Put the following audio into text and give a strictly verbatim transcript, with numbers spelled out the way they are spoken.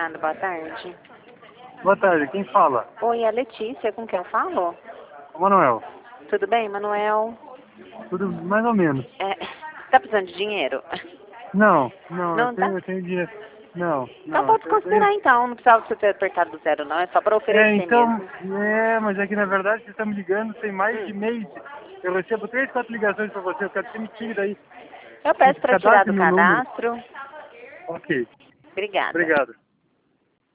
Obrigada, boa tarde. Boa tarde, quem fala? Oi, é a Letícia, com quem eu falo? O Manuel. Tudo bem, Manuel? Tudo mais ou menos. É, tá precisando de dinheiro? Não, não, eu Não tá? tenho, eu tenho dinheiro. Não, Então não, pode eu tenho. considerar então, não precisava você ter apertado do zero não, é só para É, oferecer então, mesmo. é, mas é que na verdade vocês estão me ligando tem mais Hum. de mês. Eu recebo três, quatro ligações pra você, eu quero que você me tire daí. Eu peço para tirar Cadastre do meu número. cadastro. Ok, Obrigada. obrigado.